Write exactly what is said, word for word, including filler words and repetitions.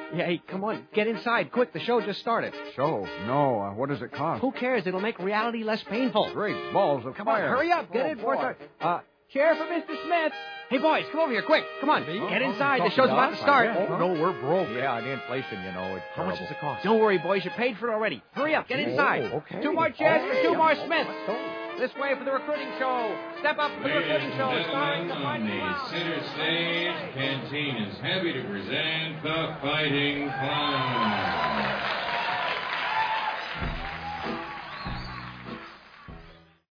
Yeah, hey, come on. Get inside, quick. The show just started. Show? No. Uh, what does it cost? Who cares? It'll make reality less painful. Great balls of Come fire. on, hurry up. Get oh, in before it boy. starts. Uh, chair for Mister Smith. Hey, boys, come over here, quick. Come on. Me? Get Oh, inside. oh, The show's about to start. Oh, no, we're broke. Yeah, the inflation, you know. It's How much terrible. does it cost? Don't worry, boys. You paid for it already. Hurry up. Get inside. Oh, okay. Two more chairs Oh, for two yeah. more Smiths. Oh. This way for the recruiting show. Step up for the Ladies recruiting and show. Starring gentlemen, the on Fighting the Clowns. center stage, Canteen is happy to present the Fighting Clowns.